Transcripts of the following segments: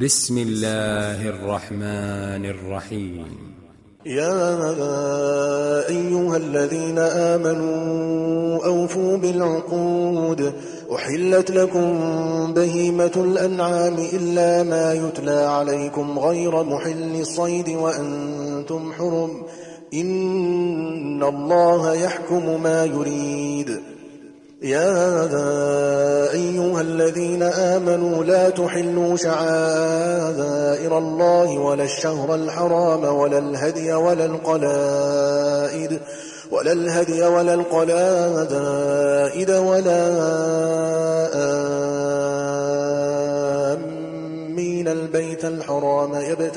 بسم الله الرحمن الرحيم. يا أيها الذين آمنوا أوفوا بالعقود. أحلت لكم بهيمة الأنعام إلا ما يتلى عليكم غير محل الصيد وأنتم حرم. إن الله يحكم ما يريد. يا أيها الذين آمنوا لا تحلوا شعائر الله ولا الشهر الحرام ولا الهدي ولا القلائد ولا آمين البيت الحرام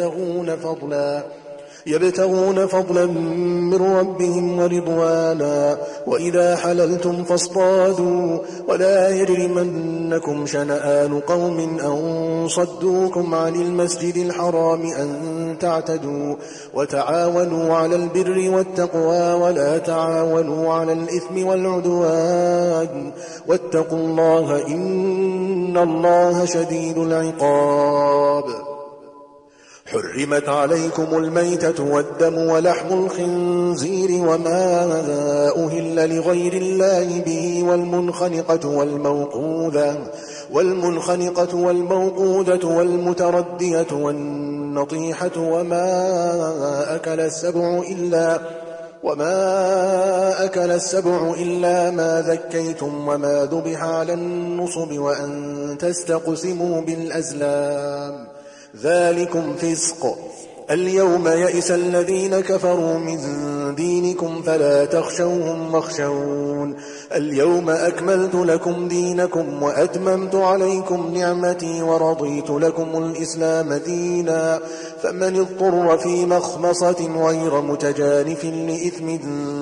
يبتغون فضلا من ربهم ورضوانا. وإذا حللتم فاصطادوا ولا يجرمنكم شنآن قوم أن صدوكم عن المسجد الحرام أن تعتدوا. وتعاونوا على البر والتقوى ولا تعاونوا على الإثم والعدوان. واتقوا الله إن الله شديد العقاب. حرمت عليكم الميتة والدم ولحم الخنزير وما أهل لغير الله به والمنخنقة والموقوذة والمتردية والنطيحة وما أكل السبع إلا ما ذكيتم وما ذبح على النصب وأن تستقسموا بالأزلام ذلكم فسق. اليوم يئس الذين كفروا من دينكم فلا تخشوهم واخشون. اليوم أكملت لكم دينكم وأتممت عليكم نعمتي ورضيت لكم الإسلام دينا. فمن اضطر في مخمصة غير متجانف لإثم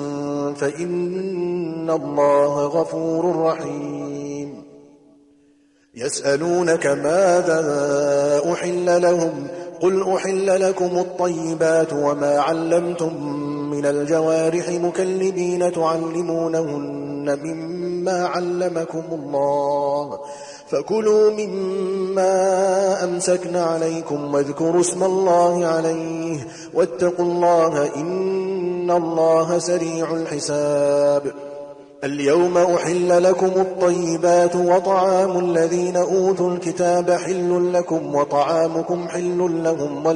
فإن الله غفور رحيم. يسألونك ماذا أحل لهم قل أحل لكم الطيبات وما علمتم من الجوارح مكلبين تعلمونهن مما علمكم الله فكلوا مما أمسكن عليكم واذكروا اسم الله عليه واتقوا الله إن الله سريع الحساب. اليوم أحل لكم الطيبات وطعام الذين أوتوا الكتاب حل لكم وطعامكم حل لهم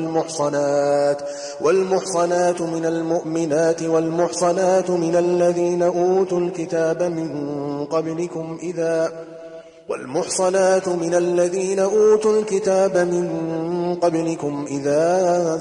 والمحصنات من المؤمنات والمحصنات من الذين أوتوا الكتاب من قبلكم إذا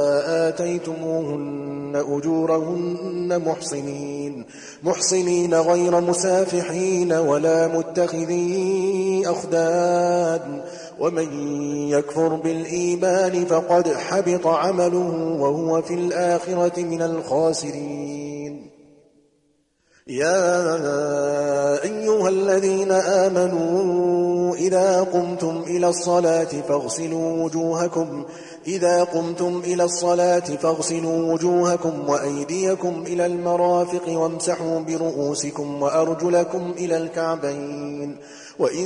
آتيتموهن أجورهن محصنين غير مسافحين ولا متخذي أخدان. ومن يكفر بالإيمان فقد حبط عمله وهو في الآخرة من الخاسرين. يا أيها الذين آمنوا إذا قمتم إلى الصلاة فاغسلوا وجوهكم وأيديكم إلى المرافق وامسحوا برؤوسكم وأرجلكم إلى الكعبين. وإن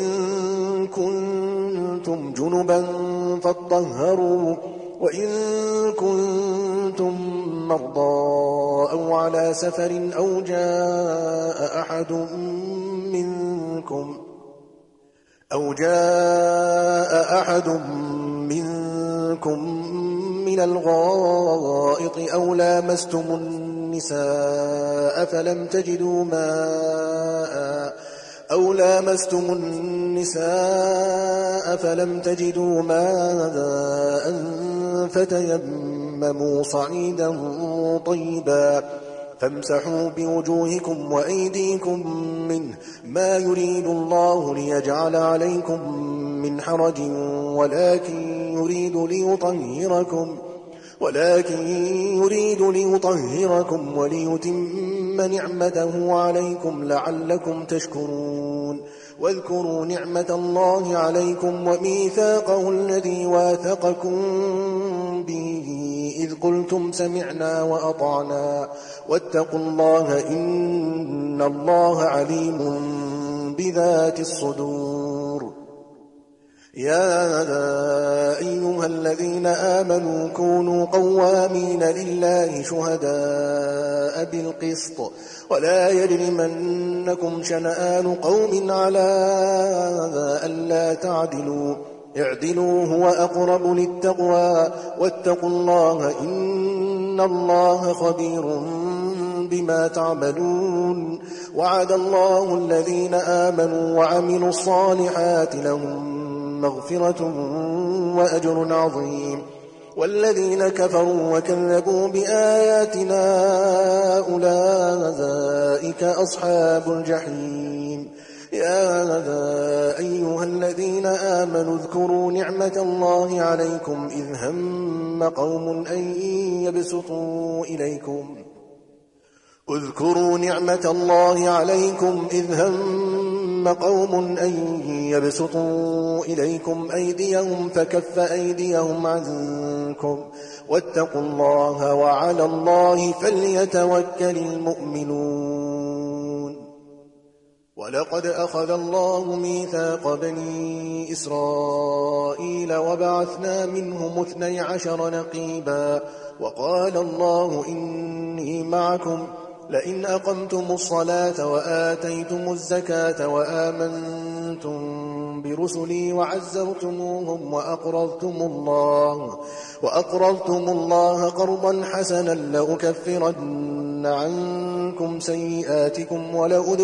كنتم جنبا فاطهروا وإن كنتم مرضى أو على سفر أو جاء أحد منكم من الغائط أو لامستم النساء فلم تجدوا ماء فتيمموا صعيدا طيبا فامسحوا بوجوهكم وأيديكم منه ما يريد الله ليجعل عليكم من حرج ولكن يريد ليطهركم وليتم نعمته عليكم لعلكم تشكرون. واذكروا نعمة الله عليكم وميثاقه الذي واثقكم به إذ قلتم سمعنا وأطعنا واتقوا الله إن الله عليم بذات الصدور. يا أيها أيها الذين آمنوا كونوا قوامين لله شهداء بالقسط ولا يجرمنكم شنآن قوم على ألا تعدلوا اعدلوا هو أقرب للتقوى واتقوا الله إن الله خبير بما تعملون وعد الله الذين آمنوا وعملوا الصالحات لهم مغفرة وأجر عظيم والذين كفروا وكذبوا بآياتنا أولئك أصحاب الجحيم يا أيها الذين آمنوا اذكروا نعمة الله عليكم إذ هم قوم أن يبسطوا إليكم اذكروا نعمة الله عليكم إذ هم قوم أن يبسطوا إليكم أيديهم فكف أيديهم عنكم واتقوا الله وعلى الله فليتوكل المؤمنون ولقد أخذ الله ميثاق بني إسرائيل وبعثنا منهم 12 نقيبا وقال الله إني معكم لئن أقمتم الصلاة وآتيتم الزكاة وآمنتم برسلي وعزرتموهم وأقرضتم الله قرضا حسنا لأكفرن عنكم سيئاتكم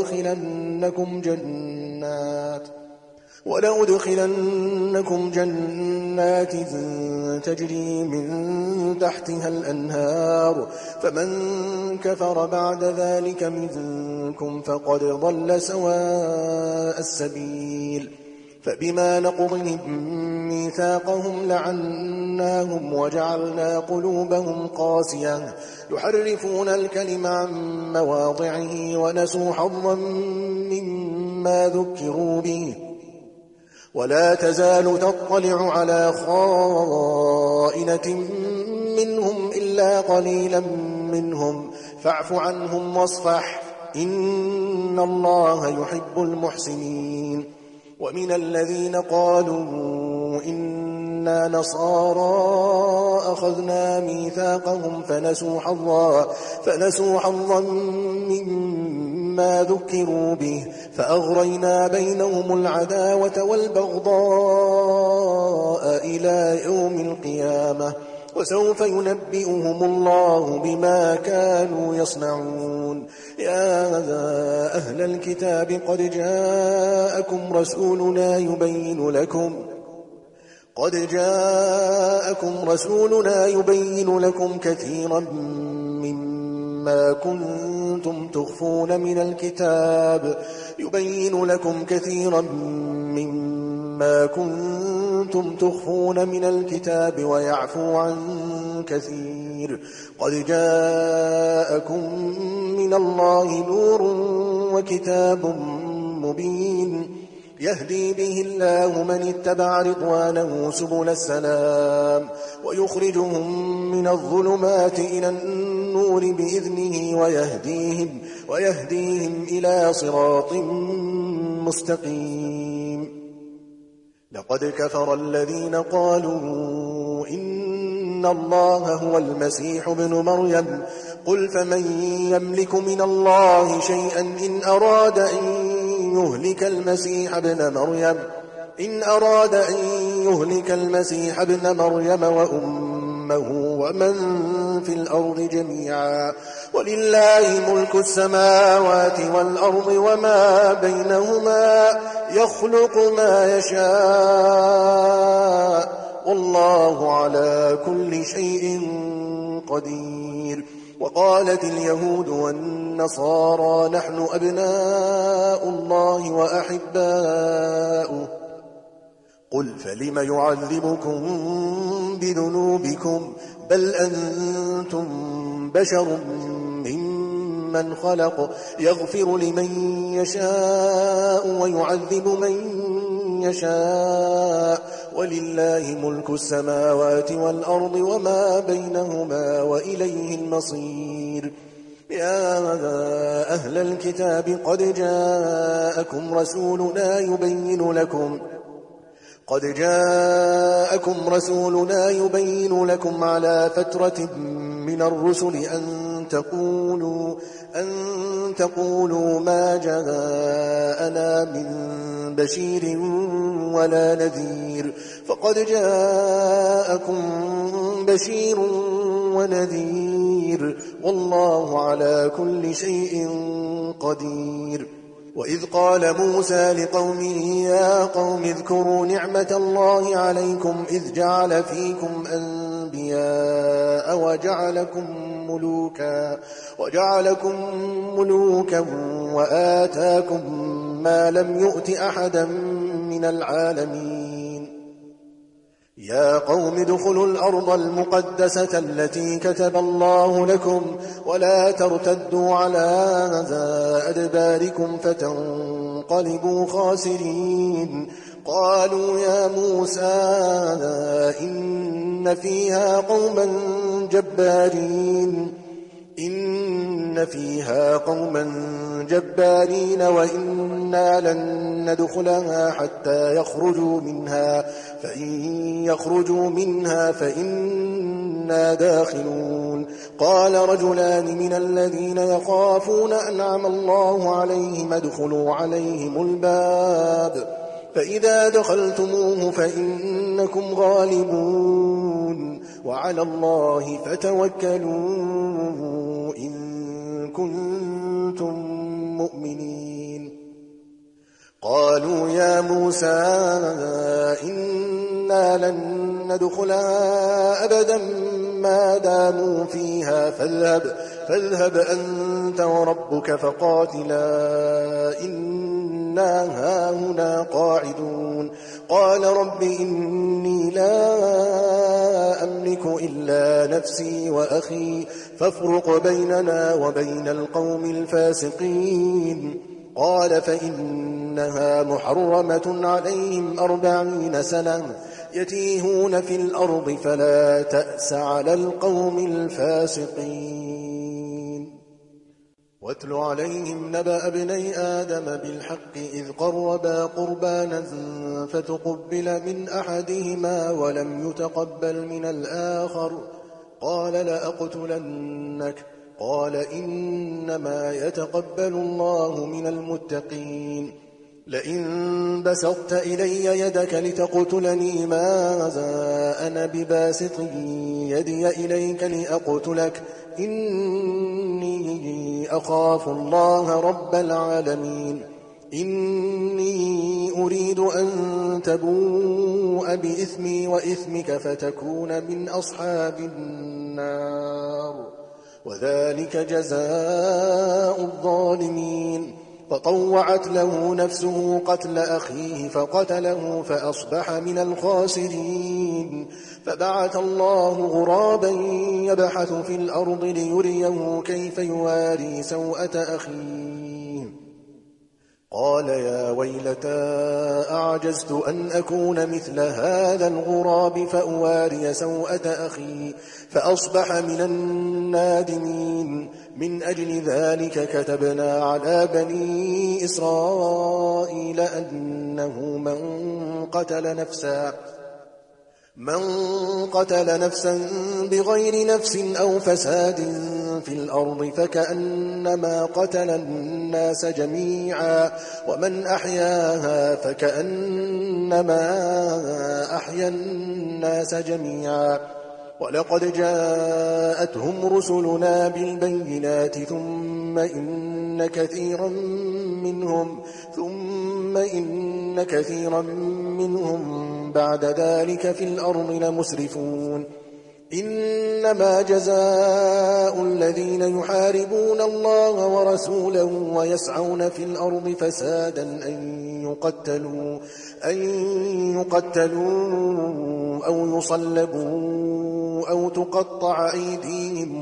ولأدخلنكم جنات تجري من تحتها الأنهار فمن كفر بعد ذلك منكم فقد ضل سواء السبيل فبما نقضهم ميثاقهم لعناهم وجعلنا قلوبهم قاسية يحرفون الكلم عن مواضعه ونسوا حظا مما ذكروا به ولا تزال تطلع على خائنة منهم إلا قليلا منهم فاعف عنهم واصفح إن الله يحب المحسنين ومن الذين قالوا إنا نصارى أخذنا ميثاقهم فنسوا حظا مما ذكروا به فأغرينا بينهم العداوة والبغضاء إلى يوم القيامة وسوف ينبئهم الله بما كانوا يصنعون يا أهل الكتاب قد جاءكم رسولنا يبين لكم كثيرا مما كنتم تخفون من الكتاب ويعفو عن كثير قد جاءكم من الله نور وكتاب مبين يهدي به الله من اتبع رضوانه سبل السلام ويخرجهم من الظلمات إلى النور بإذنه ويهديهم إلى صراط مستقيم لقد كفر الذين قالوا إن الله هو المسيح ابن مريم قل فمن يملك من الله شيئا إن أراد أن يهلك المسيح ابن مريم وأمه ومن في الأرض جميعا ولله ملك السماوات والأرض وما بينهما يخلق ما يشاء والله على كل شيء قدير وقالت اليهود والنصارى نحن أبناء الله وأحباؤه قل فلم يعذبكم بذنوبكم بل أنتم بشر ممن خلق يغفر لمن يشاء ويعذب من يشاء ولله ملك السماوات والأرض وما بينهما وإليه المصير يا أهل الكتاب قد جاءكم قد جاءكم رسولنا يبين لكم على فترة من الرسل أن تقولوا ما جاءنا من بشير ولا نذير، فقد جاءكم بشير ونذير، والله على كل شيء قدير. وإذ قال موسى لقومه يا قوم اذكروا نعمة الله عليكم إذ جعل فيكم أنبياء وجعلكم ملوكا وآتاكم ما لم يؤت أحدا من العالمين. يا قوم ادخلوا الأرض المقدسة التي كتب الله لكم ولا ترتدوا على أدباركم فتنقلبوا خاسرين. قالوا يا موسى إن فيها قوما جبارين وإنا لن ندخلها حتى يخرجوا منها، فإن يخرجوا منها فإنا داخلون. قال رجلان من الذين يخافون أنعم الله عليهم ادخلوا عليهم الباب فإذا دخلتموه فإنكم غالبون وعلى الله فتوكلوا إن كنتم مؤمنين. قالوا يا موسى إنا لن ندخلها أبدا ما داموا فيها فاذهب أنت وربك فقاتلا إنا هاهنا قاعدون. قال رب إني لا أملك إلا نفسي وأخي فافرق بيننا وبين القوم الفاسقين. قال فإنها محرمة عليهم 40 سنة يتيهون في الأرض فلا تأس على القوم الفاسقين. واتل عليهم نبأ ابني آدم بالحق إذ قربا قربانا فتقبل من أحدهما ولم يتقبل من الآخر قال لأقتلنك قال إنما يتقبل الله من المتقين. لئن بسطت إلي يدك لتقتلني ماذا أنا بباسط يدي إليك لأقتلك إني أخاف الله رب العالمين. إني أريد أن تبوء بإثمي وإثمك فتكون من أصحاب النار وذلك جزاء الظالمين. فطوعت له نفسه قتل أخيه فقتله فأصبح من الخاسرين. فبعث الله غرابا يبحث في الأرض ليريه كيف يواري سوءة أخيه. قال يا ويلتى أعجزت أن أكون مثل هذا الغراب فأواري سوءة أخي فأصبح من النادمين. من أجل ذلك كتبنا على بني إسرائيل أنه من قتل نفسا بغير نفس أو فساد في الأرض فكأنما قتل الناس جميعا ومن أحياها فكأنما أحيا الناس جميعا. ولقد جاءتهم رسلنا بالبينات ثم إن كثيرا منهم بعد ذلك في الأرض لمسرفون. إنما جزاء الذين يحاربون الله ورسوله ويسعون في الأرض فسادا أن يقتلوا أو يصلبوا أو تقطع أيديهم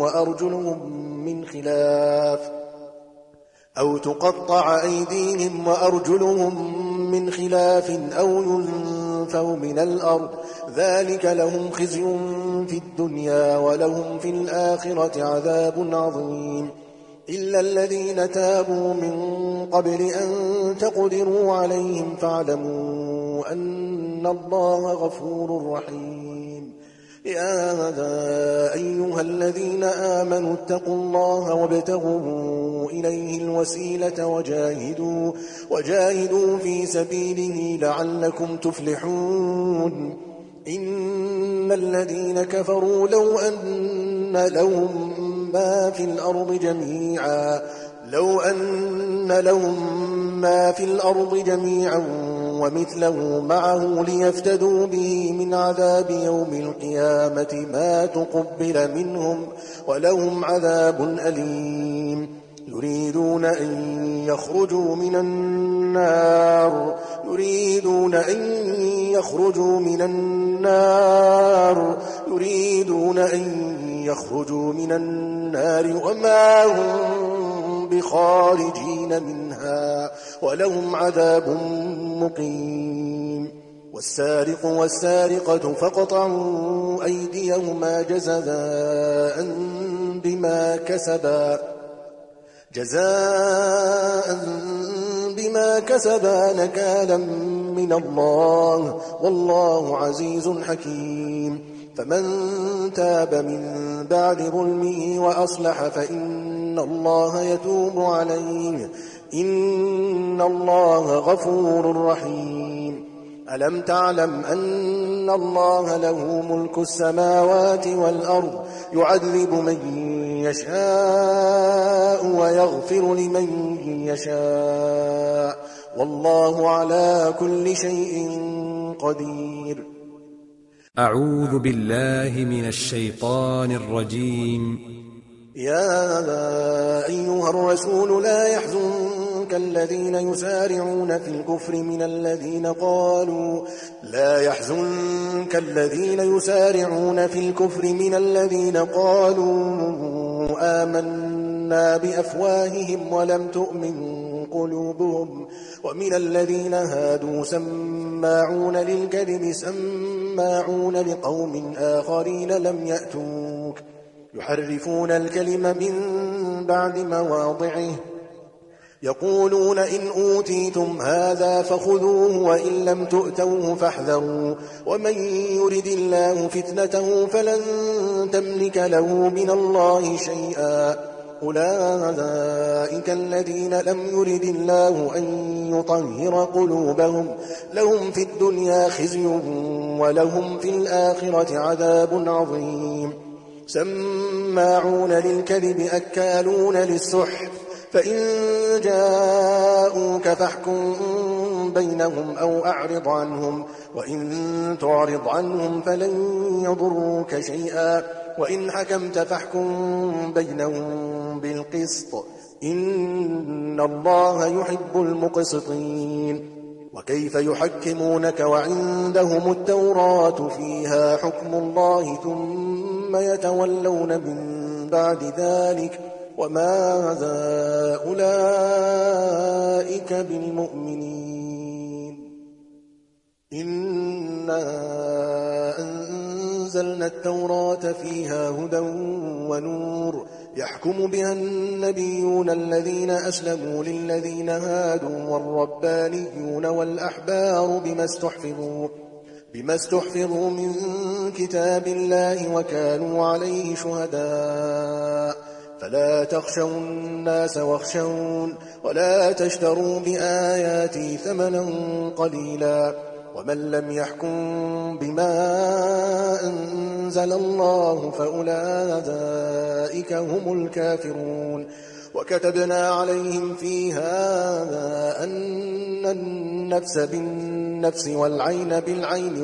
وأرجلهم من خلاف أو ينفوا من الأرض ذلك لهم خزي في الدنيا ولهم في الآخرة عذاب عظيم. إلا الذين تابوا من قبل أن تقدروا عليهم فاعلموا أن الله غفور رحيم. يا أيها الذين آمنوا اتقوا الله وابتغوا إليه الوسيلة وجاهدوا في سبيله لعلكم تفلحون. إن الذين كفروا لو أن لهم ما في الأرض جميعا ومثله معه ليفتدوا به من عذاب يوم القيامة ما تقبل منهم ولهم عذاب أليم. يريدون أن يخرجوا من النار وما هم بخارجين منها ولهم عذاب مقيم. والسارق والسارقة فاقطعوا أيديهما جزاء بما كسبا نكالا من الله والله عزيز حكيم. فمن تاب من بعد ظلمه وأصلح فإن الله يتوب عليه إن الله غفور رحيم. ألم تعلم أن الله له ملك السماوات والأرض يعذب من يشاء ويغفر لمن يشاء والله على كل شيء قدير. أعوذ بالله من الشيطان الرجيم. يا أيها الرسول لا يحزنك الذين يسارعون في الكفر من الذين قالوا آمنا بأفواههم ولم تؤمن قلوبهم ومن الذين هادوا سماعون للكذب سماعون لقوم آخرين لم يأتوك يحرفون الكلم من بعد مواضعه يقولون إن أوتيتم هذا فخذوه وإن لم تؤتوه فاحذروا ومن يرد الله فتنته فلن تملك له من الله شيئا. أولئك الذين لم يرد الله أن يطهر قلوبهم لهم في الدنيا خزي ولهم في الآخرة عذاب عظيم. سماعون للكذب أكالون للسحت فإن جاءوك فاحكم بينهم أو أعرض عنهم وإن تعرض عنهم فلن يضروك شيئا وإن حكمت فاحكم بينهم بالقسط إن الله يحب المقسطين. وكيف يحكمونك وعندهم التوراة فيها حكم الله ثم يتولون من بعد ذلك وما أولئك بالمؤمنين. إنا أنزلنا التوراة فيها هدى ونور يحكم بها النبيون الذين أسلموا للذين هادوا والربانيون والأحبار بما استحفظوا من كتاب الله وكانوا عليه شهداء. فلا تخشوا الناس واخشون ولا تشتروا بآياتي ثمنا قليلا ومن لم يحكم بما أنزل الله فأولئك هم الكافرون. وكتبنا عليهم فيها أن النفس بالنفس والعين بالعين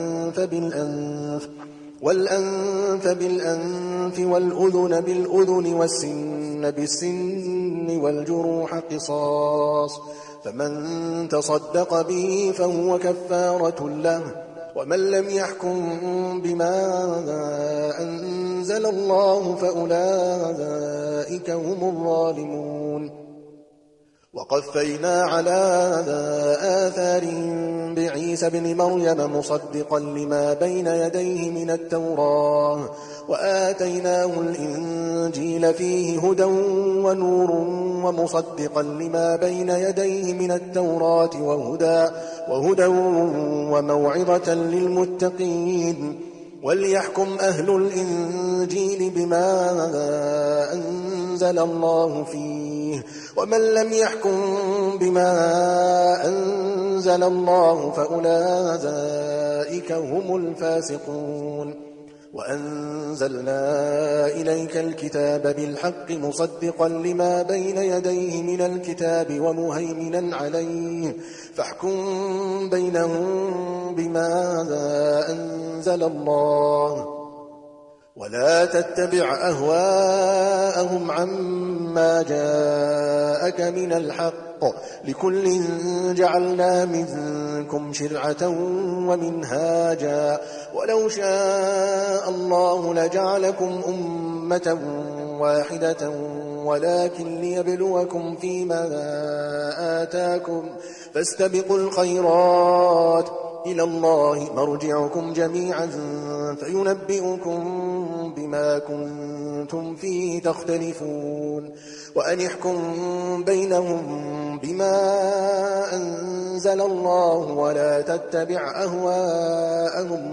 والأنف بالأنف والأذن بالأذن والسن بالسن والجروح قصاص فمن تصدق به فهو كفارة له ومن لم يحكم بما أنزل الله فأولئك هم الظالمون. وقفينا على آثارهم بعيسى بن مريم مصدقا لما بين يديه من التوراة وآتيناه الإنجيل فيه هدى ونور ومصدقا لما بين يديه من التوراة وهدى وموعظة للمتقين وليحكم أهل الإنجيل بما أنزل الله فيه ومن لم يحكم بما أنزل الله فأولئك هم الفاسقون وأنزلنا إليك الكتاب بالحق مصدقا لما بين يديه من الكتاب ومهيمنا عليه فاحكم بينهم بما أنزل الله ولا تتبع أهواءهم عما جاءك من الحق لكل جعلنا منكم شرعة ومنهاجا ولو شاء الله لجعلكم أمة واحدة ولكن ليبلوكم فيما آتاكم فاستبقوا الخيرات إلى الله مرجعكم جميعا فينبئكم بما كنتم فيه تختلفون وأن احكم بينهم بما أنزل الله ولا تتبع أهواءهم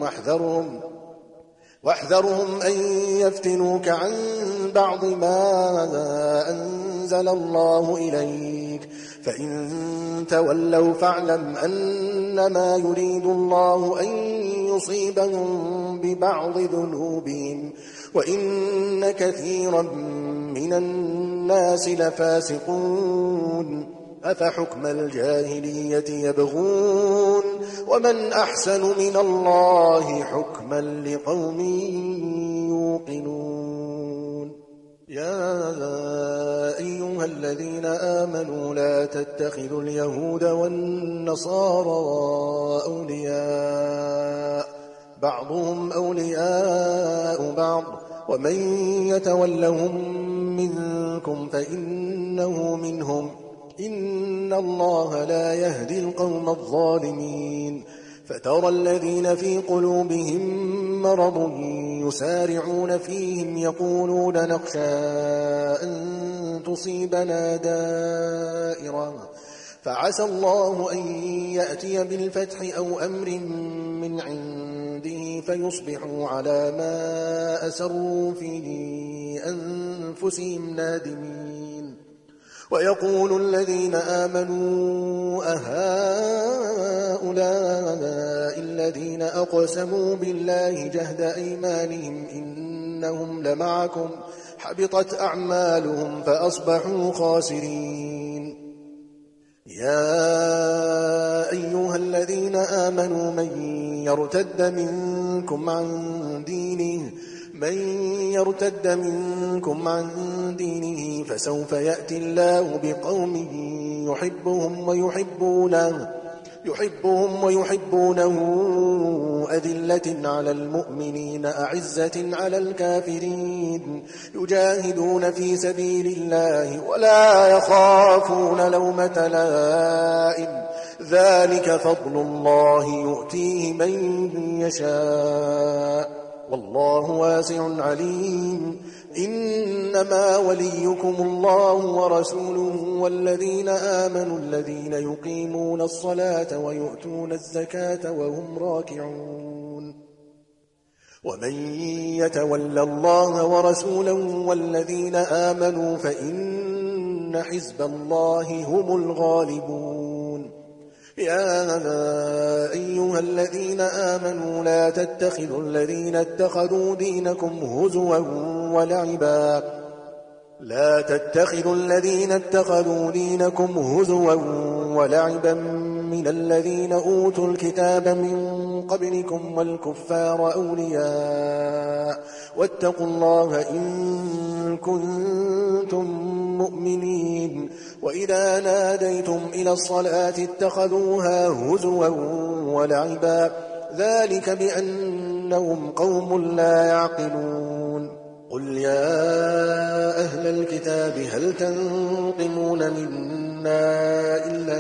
واحذرهم أن يفتنوك عن بعض ما أنزل الله إليك فإن تولوا فاعلم أنما يريد الله أن يصيبهم ببعض ذنوبهم وإن كثيرا من الناس لفاسقون أفحكم الجاهلية يبغون ومن أحسن من الله حكما لقوم يوقنون يا أيها الذين آمنوا لا تتخذوا اليهود والنصارى أولياء بعضهم أولياء بعض ومن يتولهم منكم فإنه منهم إن الله لا يهدي القوم الظالمين فترى الذين في قلوبهم مرض يسارعون فيهم يقولون نخشى أن تصيبنا دائرة فعسى الله أن يأتي بالفتح أو أمر من عنده فيصبحوا على ما أسروا في أنفسهم نادمين ويقول الذين آمنوا أهؤلاء الذين أقسموا بالله جهد أيمانهم إنهم لمعكم حبطت أعمالهم فأصبحوا خاسرين يا أيها الذين آمنوا من يرتد منكم عن دينه فسوف يأتي الله بقوم يحبهم ويحبونه أذلة على المؤمنين أعزة على الكافرين يجاهدون في سبيل الله ولا يخافون لومة لائم ذلك فضل الله يؤتيه من يشاء والله واسع عليم إنما وليكم الله ورسوله والذين آمنوا الذين يقيمون الصلاة ويؤتون الزكاة وهم راكعون ومن يتول الله ورسوله والذين آمنوا فإن حزب الله هم الغالبون يا أيها الذين آمنوا لا تتخذوا الذين اتخذوا دينكم هزوا ولعبا من الذين أوتوا الكتاب من قبلكم والكفار أولياء واتقوا الله إن كنتم مؤمنين وإذا ناديتم إلى الصلاة اتخذوها هزوا ولعبا ذلك بأنهم قوم لا يعقلون قل يا أهل الكتاب هل تنقمون منا إلا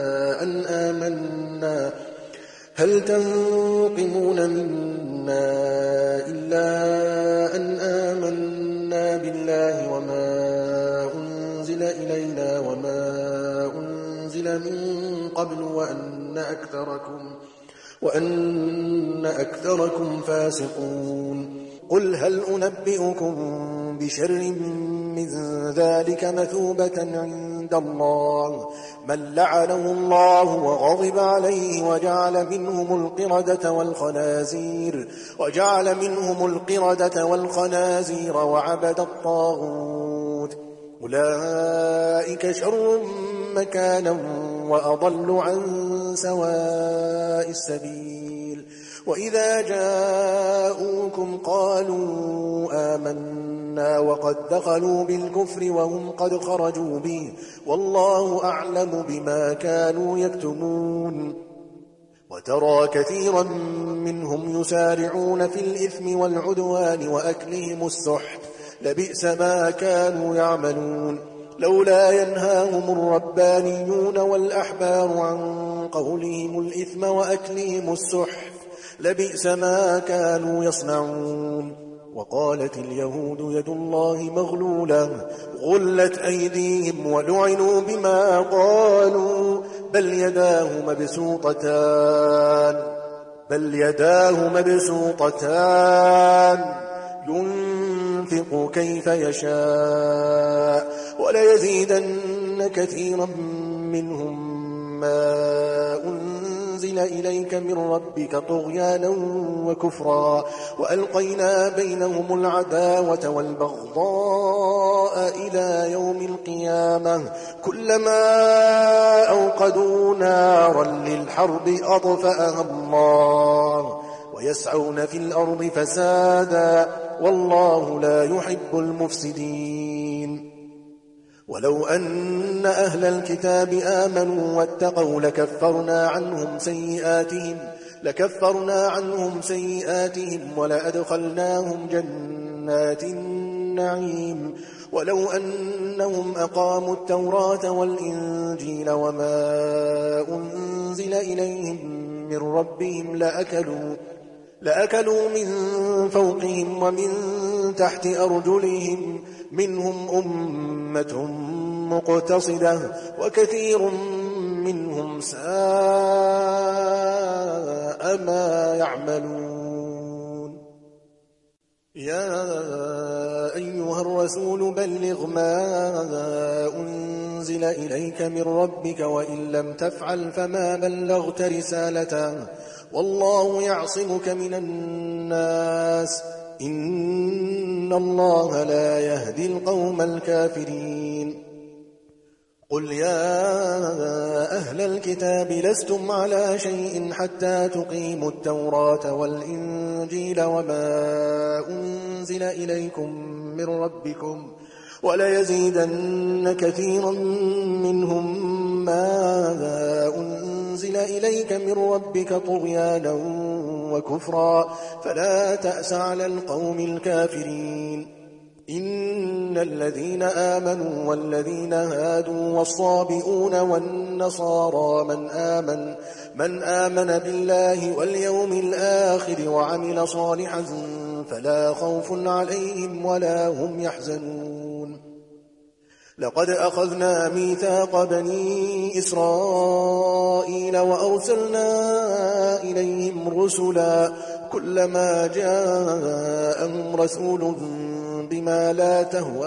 أن آمنا بالله وما أنزل إلينا وما أنزل من قبل وأن أكثركم فاسقون قل هل أنبئكم بشر من ذلك مثوبة عند الله من لعنه الله وغضب عليه وجعل منهم القردة والخنازير وعبد الطاغوت أولئك شر مكانا وأضل عن سواء السبيل وإذا جاءوكم قالوا آمنا وقد دخلوا بالكفر وهم قد خرجوا به والله أعلم بما كانوا يكتمون وترى كثيرا منهم يسارعون في الإثم والعدوان وأكلهم السحت لبئس ما كانوا يعملون لولا ينهاهم الربانيون والأحبار عن قولهم الإثم وأكلهم السحت لبئس ما كانوا يصنعون وقالت اليهود يد الله مغلولة غلت أيديهم ولعنوا بما قالوا بل يداه مبسوطتان ينفق كيف يشاء وليزيدن كثيرا منهم ما أنزل إليك من ربك طغيانا وكفرا وألقينا بينهم العداوة والبغضاء إلى يوم القيامة كلما أوقدوا نارا للحرب أطفأها الله ويسعون في الأرض فسادا والله لا يحب المفسدين ولو أن أهل الكتاب آمنوا واتقوا لكفرنا عنهم سيئاتهم ولأدخلناهم جنات النعيم ولو أنهم أقاموا التوراة والإنجيل وما أنزل إليهم من ربهم لأكلوا من فوقهم ومن تحت أرجلهم منهم أمة مقتصدة وكثير منهم ساء ما يعملون يا أيها الرسول بلغ ما أنزل إليك من ربك وإن لم تفعل فما بلغت رسالته والله يعصمك من الناس إن الله لا يهدي القوم الكافرين قل يا أهل الكتاب لستم على شيء حتى تقيموا التوراة والإنجيل وما أنزل إليكم من ربكم وليزيدن كثيرا منهم ما أنزل إليك من ربك طغيانا وكفرا فلا تأس على القوم الكافرين إن الذين آمنوا والذين هادوا والصابئون والنصارى من آمن بالله واليوم الآخر وعمل صالحا فلا خوف عليهم ولا هم يحزنون لقد أخذنا ميثاق بني إسرائيل وأرسلنا إليهم رسلا كلما جاءهم رسول بما لا تهوى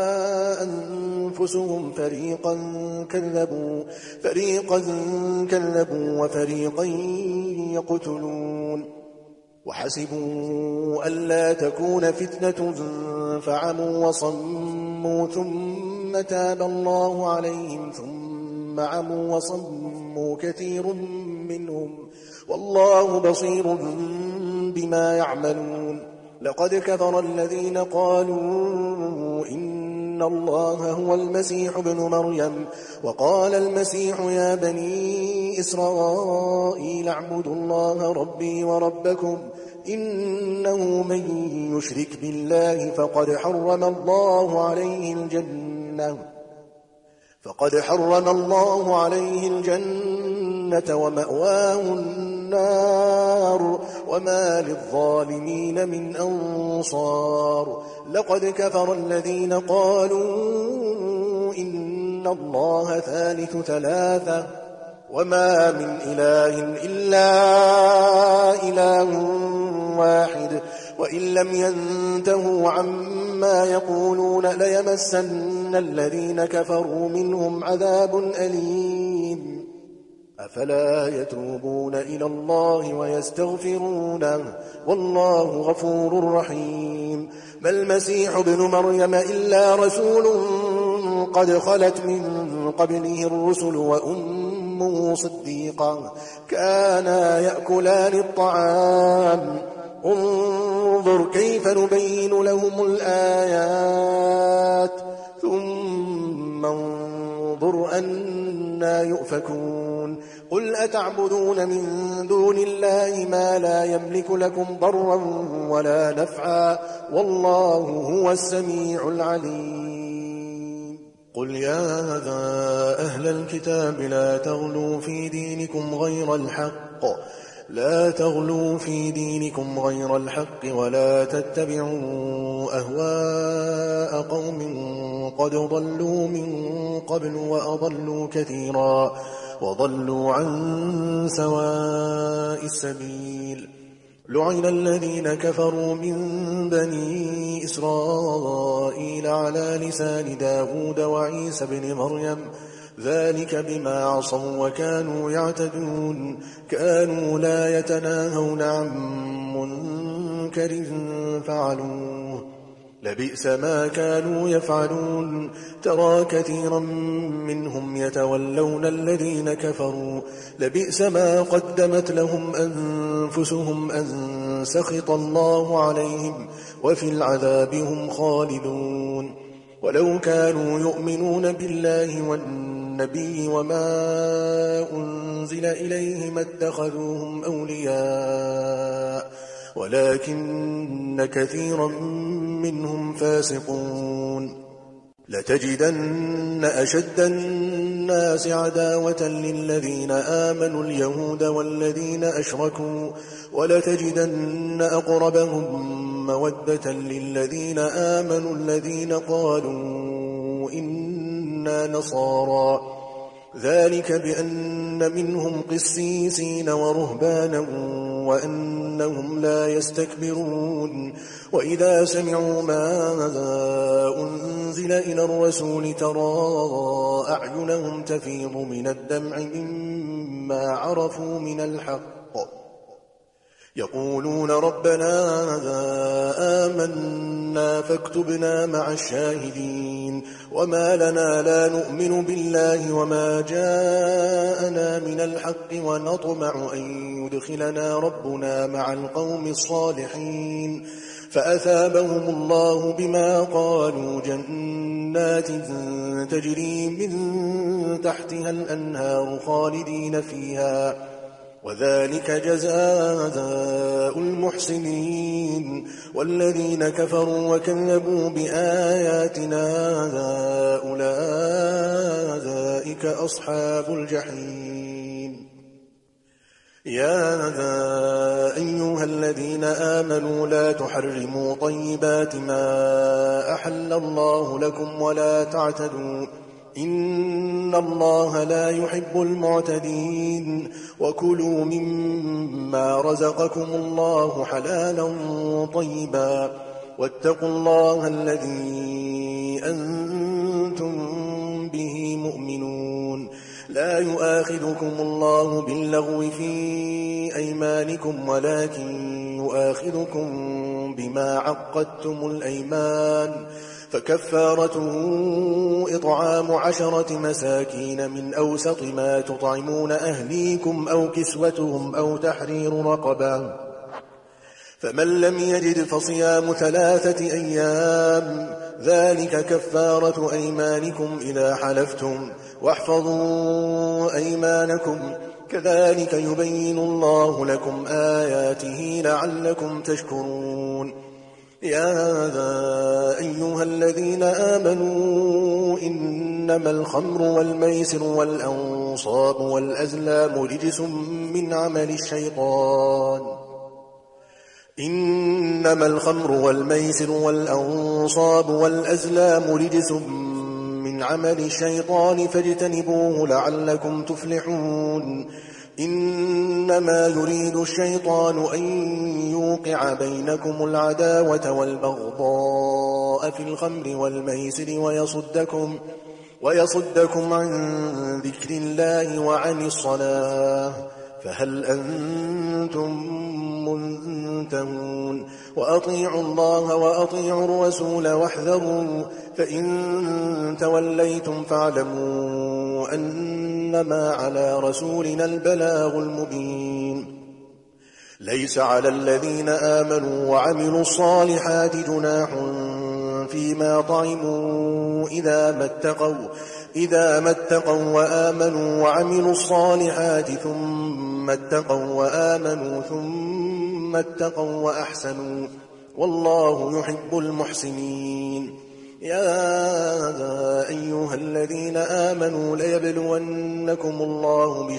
أنفسهم فريقا كذبوا وفريقا يقتلون وحسبوا ألا تكون فتنة فعموا وصموا ثم تاب الله عليهم ثم عموا وصموا كثير منهم والله بصير بما يعملون لقد كفر الذين قالوا إن الله هو المسيح ابن مريم وقال المسيح يا بني إسرائيل اعبدوا الله ربي وربكم إنه من يشرك بالله فقد حرم الله عليه الجنة ومأواه النار وما للظالمين من أنصار. لقد كفر الذين قالوا إن الله ثالث ثلاثة وما من إله إلا إله واحد وإن لم ينتهوا عما يقولون ليمسن الذين كفروا منهم عذاب أليم. أفلا يتوبون إلى الله ويستغفرونه والله غفور رحيم. ما المسيح ابن مريم إلا رسول قد خلت من قبله الرسل وأمه صديقة كانا يأكلان الطعام انظر كيف نبين لهم الآيات ثم انظر أنا يؤفكون. قل أتعبدون من دون الله ما لا يملك لكم ضرا ولا نفعا والله هو السميع العليم. قل يا أهل الكتاب لا تغلوا في دينكم غير الحق ولا تتبعوا أهواء قوم قد ضلوا من قبل وأضلوا كثيرا وضلوا عن سواء السبيل. لعن الذين كفروا من بني إسرائيل على لسان داود وعيسى بن مريم ذلك بما عصوا وكانوا يعتدون. كانوا لا يتناهون عن منكر فعلوه لبئس ما كانوا يفعلون. ترى كثيرا منهم يتولون الذين كفروا لبئس ما قدمت لهم أنفسهم أن سخط الله عليهم وفي العذاب هم خالدون. ولو كانوا يؤمنون بالله والنبي وما أنزل إليه ما اتخذوهم أولياء ولكن كثيرا منهم فاسقون. لتجدن أشد الناس عداوة للذين آمنوا اليهود والذين أشركوا ولتجدن أقربهم مودة للذين آمنوا الذين قالوا إنا نصارى ذلك بأن منهم قسيسين ورهبانا وأنهم لا يستكبرون. وإذا سمعوا ما أنزل إلى الرسول ترى أعينهم تفيض من الدمع مما عرفوا من الحق يقولون ربنا آمنا فاكتبنا مع الشاهدين. وما لنا لا نؤمن بالله وما جاءنا من الحق ونطمع أن يدخلنا ربنا مع القوم الصالحين. فأثابهم الله بما قالوا جنات تجري من تحتها الأنهار خالدين فيها وذلك جزاء المحسنين. والذين كفروا وكذبوا بآياتنا أولئك أصحاب الجحيم. يا أيها الذين آمنوا لا تحرموا طيبات ما أحل الله لكم ولا تعتدوا إن الله لا يحب المعتدين. وكلوا مما رزقكم الله حلالا طيبا واتقوا الله الذي أنتم به مؤمنون. لا يؤاخذكم الله باللغو في أيمانكم ولكن يؤاخذكم بما عقدتم الأيمان فكفارته إطعام 10 مساكين من أوسط ما تطعمون أهليكم أو كسوتهم أو تحرير رقبة فمن لم يجد فصيام 3 أيام ذلك كفارة أيمانكم إذا حلفتم واحفظوا أيمانكم كذلك يبين الله لكم آياته لعلكم تشكرون. يا أيها الذين آمنوا إنما الخمر والميسر والأنصاب والأزلام رجس من عمل الشيطان إنما الخمر والميسر والأنصاب والأزلام رجس من عمل الشيطان فاجتنبوه لعلكم تفلحون إنما يريد الشيطان أن يوقع بينكم العداوة والبغضاء في الخمر والميسر ويصدكم عن ذكر الله وعن الصلاة فهل أنتم منتهون وأطيعوا الله وأطيعوا الرسول واحذروا فإن توليتم فاعلموا أنما على رسولنا البلاغ المبين ليس على الذين آمنوا وعملوا الصالحات جناح فيما طعموا إذا ما اتقوا وآمنوا وعملوا الصالحات ثم اتقوا وآمنوا ثم اتقوا وأحسنوا والله يحب المحسنين يا أيها الذين آمنوا ليبلونكم الله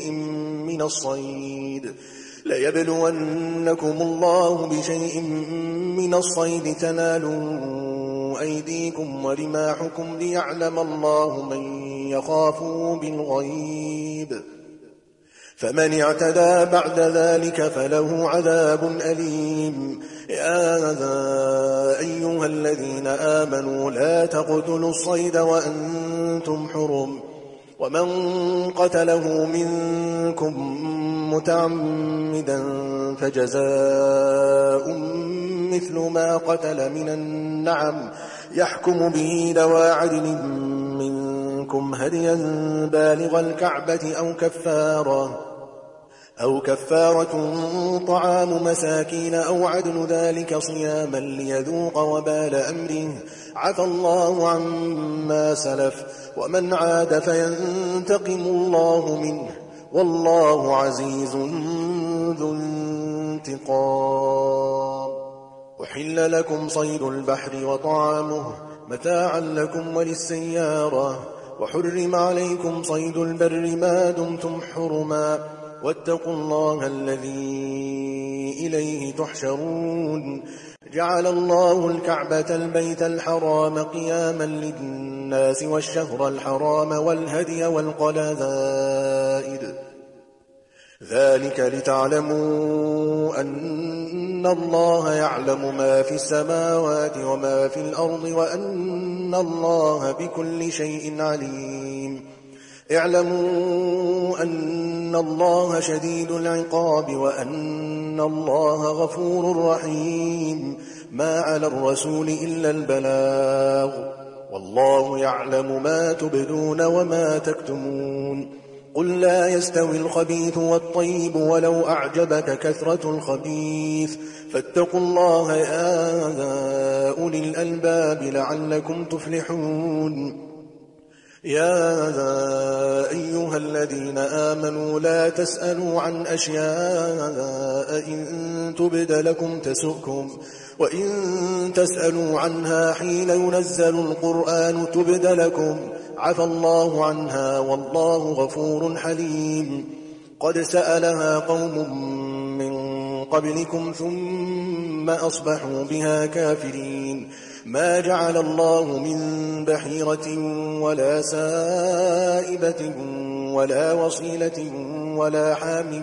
بشيء من الصيد تنالوا أيديكم ورماحكم ليعلم الله من يخافه بالغيب فمن اعتدى بعد ذلك فله عذاب أليم يا أيها الذين آمنوا لا تقتلوا الصيد وأنتم حرم ومن قتله منكم متعمدا فجزاء مثل ما قتل من النعم يحكم به ذوى عدل منكم هديا بالغ الكعبة أو كفارة طعام مساكين أو عدل ذلك صياما ليذوق وبال أمره عفى الله عما سلف ومن عاد فينتقم الله منه والله عزيز ذو انتقام أحل لكم صيد البحر وطعامه متاعا لكم وللسيارة وحرم عليكم صيد البر ما دمتم حرما واتقوا الله الذي إليه تحشرون جعل الله الكعبة البيت الحرام قياما للناس والشهر الحرام والهدي والقلائد ذلك لتعلموا أن الله يعلم ما في السماوات وما في الأرض وأن الله بكل شيء عليم اعلموا أن الله شديد العقاب وأن الله غفور رحيم ما على الرسول إلا البلاغ والله يعلم ما تبدون وما تكتمون قل لا يستوي الخبيث والطيب ولو أعجبك كثرة الخبيث فاتقوا الله يا أولي الألباب لعلكم تفلحون يا أيها الذين آمنوا لا تسألوا عن أشياء إن تبد لكم تسؤكم وإن تسألوا عنها حين ينزل القرآن تبد لكم عفى الله عنها والله غفور حليم قد سألها قوم من قبلكم ثم أصبحوا بها كافرين ما جعل الله من بحيرة ولا سائبة ولا وصيلة ولا حام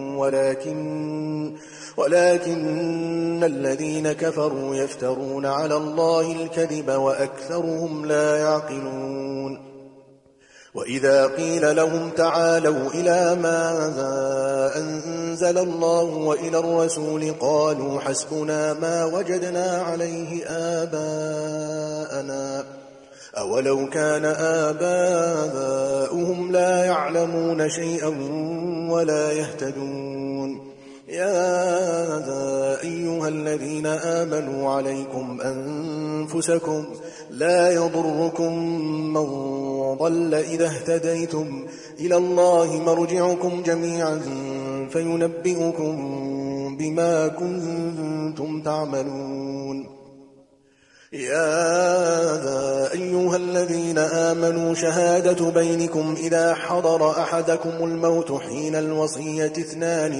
ولكن الذين كفروا يفترون على الله الكذب وأكثرهم لا يعقلون وإذا قيل لهم تعالوا إلى ما أنزل الله وإلى الرسول قالوا حسبنا ما وجدنا عليه آباءنا أولو كان آباؤهم لا يعلمون شيئا ولا يهتدون يا أيها الذين آمنوا عليكم أنفسكم لا يضركم من ضل إذا اهتديتم إلى الله مرجعكم جميعا فينبئكم بما كنتم تعملون. يا أيها الذين آمنوا شهادة بينكم إذا حضر أحدكم الموت حين الوصية اثنان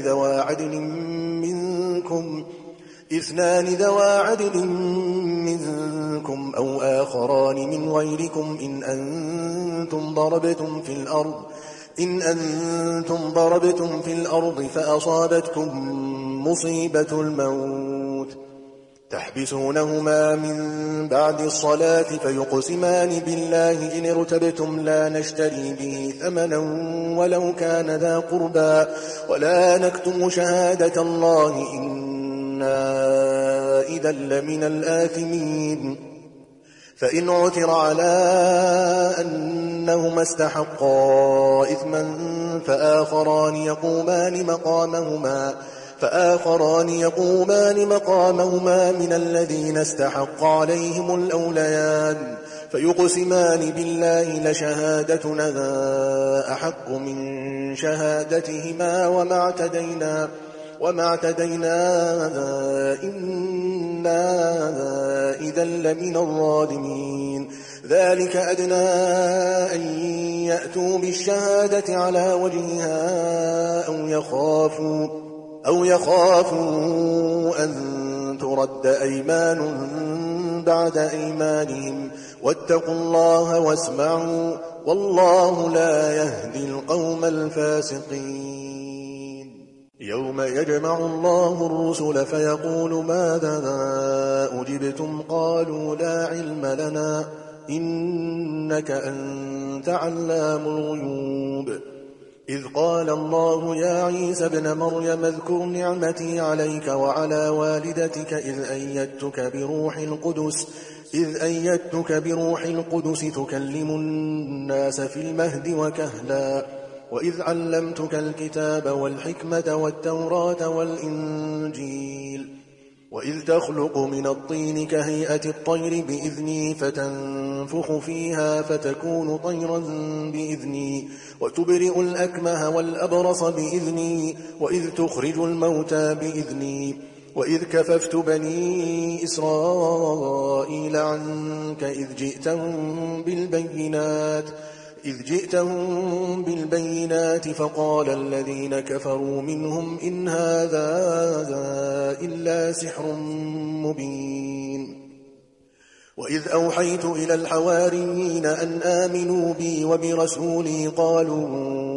ذوا عدل منكم أو آخران من غيركم إن أنتم ضربتم في الأرض فأصابتكم مصيبة الموت تحبسونهما من بعد الصلاة فيقسمان بالله إن ارتبتم لا نشتري به ثمنا ولو كان ذا قربى ولا نكتم شهادة الله إنا إذا لمن الآثمين. فإن عثر على أنهما استحقا إثما فآخران يقومان مقامهما من الذين استحق عليهم الأوليان فيقسمان بالله لشهادتنا أحق من شهادتهما وما اعتدينا إنا إذا لمن الظالمين. ذلك أدنى أن يأتوا بالشهادة على وجهها أو يخافوا أن ترد أيمان بعد أيمانهم واتقوا الله واسمعوا والله لا يهدي القوم الفاسقين. يوم يجمع الله الرسل فيقول ماذا أجبتم قالوا لا علم لنا إنك أنت علام الغيوب. إذ قال الله يا عيسى ابن مريم اذكر نعمتي عليك وعلى والدتك إذ أيدتك بروح القدس تكلم الناس في المهد وكهلا وإذ علمتك الكتاب والحكمة والتوراة والإنجيل وإذ تخلق من الطين كهيئة الطير بإذني فتنفخ فيها فتكون طيرا بإذني وتبرئ الأكمه والأبرص بإذني وإذ تخرج الموتى بإذني وإذ كففت بني إسرائيل عنك إذ جئتهم بالبينات فقال الذين كفروا منهم إن هذا إلا سحر مبين. وإذ أوحيت إلى الحواريين أن آمنوا بي وبرسولي قالوا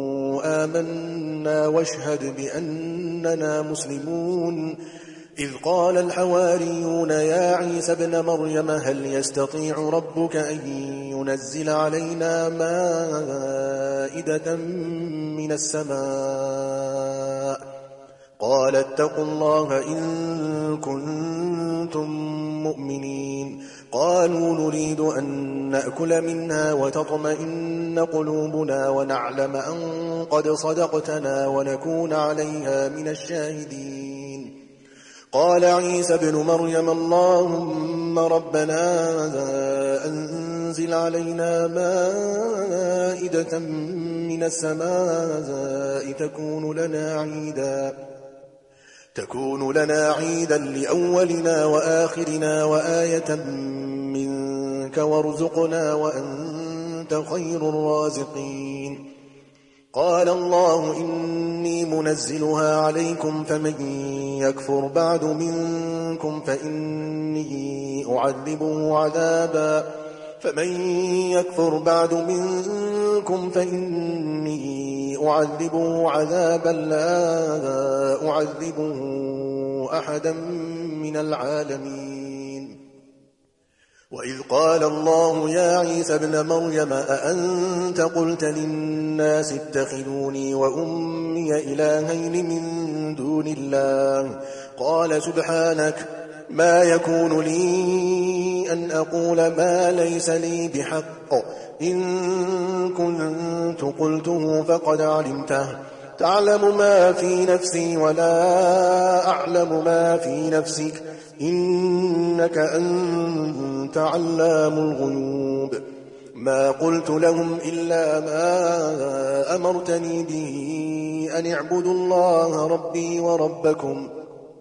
آمنا واشهد بأننا مسلمون. إذ قال الحواريون يا عيسى ابن مريم هل يستطيع ربك أن ينزل علينا مائدة من السماء قال اتقوا الله إن كنتم مؤمنين. قالوا نريد أن نأكل منها وتطمئن قلوبنا ونعلم أن قد صدقتنا ونكون عليها من الشاهدين. قال عيسى ابن مريم اللهم ربنا أنزل علينا مائدة من السماء تكون لنا عيدا لأولنا وآخرنا وآية منك وارزقنا وأنت خير الرازقين. قال الله إني منزلها عليكم فمن يكفر بعد منكم فإني أعذبه عذابا لا أعذبه أحدا من العالمين. وإذ قال الله يا عيسى ابن مريم أأنت قلت للناس اتخذوني وأمي إلهين من دون الله قال سبحانك ما يكون لي أن أقول ما ليس لي بحق إن كنت قلته فقد علمته تعلم ما في نفسي ولا أعلم ما في نفسك إنك أنت علام الغيوب. ما قلت لهم إلا ما أمرتني به أن اعبدوا الله ربي وربكم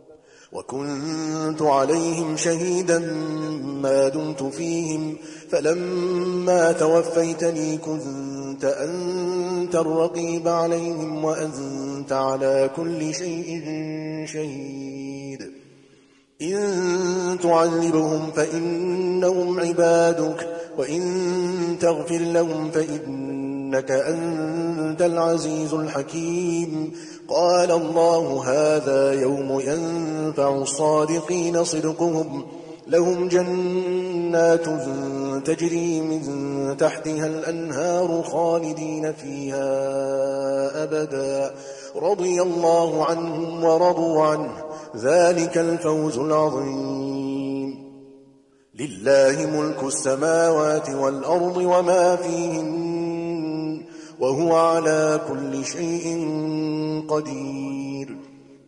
وكنت عليهم شهيدا ما دمت فيهم فلما توفيتني كنت أنت الرقيب عليهم وأنت على كل شيء شهيد إن تعذبهم فإنهم عبادك وإن تغفر لهم فإنك أنت العزيز الحكيم قال الله هذا يوم ينفع الصادقين صدقهم لهم جنات تجري من تحتها الأنهار خالدين فيها أبدا رضي الله عنهم ورضوا عنه ذلك الفوز العظيم لله ملك السماوات والأرض وما فيهن وهو على كل شيء قدير